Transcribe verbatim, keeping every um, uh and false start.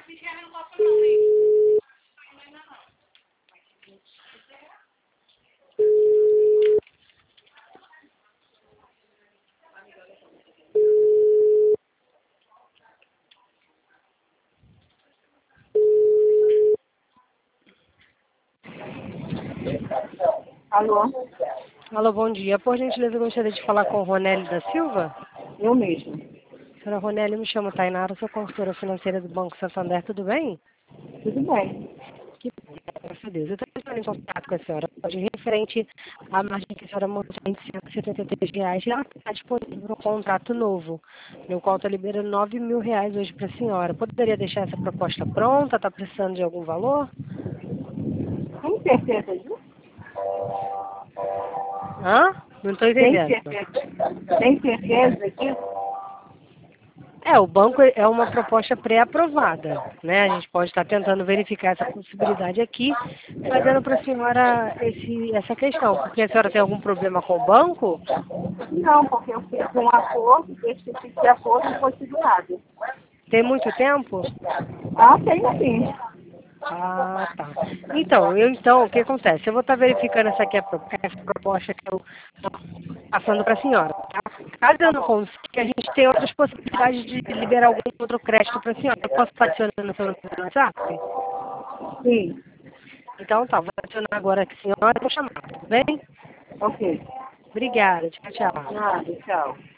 Alô? Alô, bom dia. Por gentileza, eu gostaria de falar com o Ronélio da Silva. Eu mesmo. Senhora Ronélio, me chamo Tainara, sou consultora financeira do Banco Santander, tudo bem? Tudo bem. Que bom, graças a Deus. Eu estou entrando em contato com a senhora, de referente à margem que a senhora montou em cento e setenta e três reais, e ela está disponível para um contrato novo, no qual está liberando nove mil reais hoje para a senhora. Poderia deixar essa proposta pronta? Está precisando de algum valor? Tem certeza disso? Hã? Não estou Tem entendendo. certeza? Tem certeza disso? É, o banco é uma proposta pré-aprovada, né? A gente pode estar tentando verificar essa possibilidade aqui, fazendo para a senhora esse, essa questão. Porque a senhora tem algum problema com o banco? Não, porque eu fiz um acordo, deixa esse acordo não foi segurado. Tem muito tempo? Ah, tem sim. Ah, tá. Então, eu, então, o que acontece? Eu vou estar verificando essa, aqui, a pro- essa proposta que eu estou passando para a senhora, tá? Caso eu não consiga, a gente tem outras possibilidades de liberar algum outro crédito para a senhora. Eu posso estar adicionando o seu número no WhatsApp? Sim. Então tá, vou adicionar agora aqui a senhora e vou chamar, tudo bem? Ok. Obrigada, tchau, tchau. Nada, tchau.